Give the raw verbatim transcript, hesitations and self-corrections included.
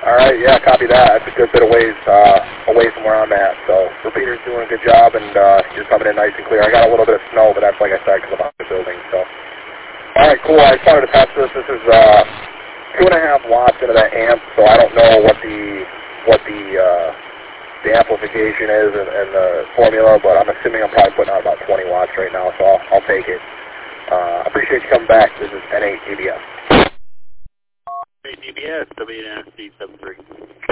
All right, yeah, copy that. That's a good bit of ways uh, away from where I'm at. So repeater's doing a good job, and uh, you're coming in nice and clear. I got a little bit of snow, but that's like I said, because I'm out the building. So, all right, cool. I just wanted to test this. This is uh, two and a half watts into that amp, so I don't know what the what the uh, the amplification is and, and the formula, but I'm assuming I'm probably putting out about twenty watts right now, so I'll, I'll take it. Uh, I appreciate you coming back. This is N eight D B S. D B S, W N C seven three.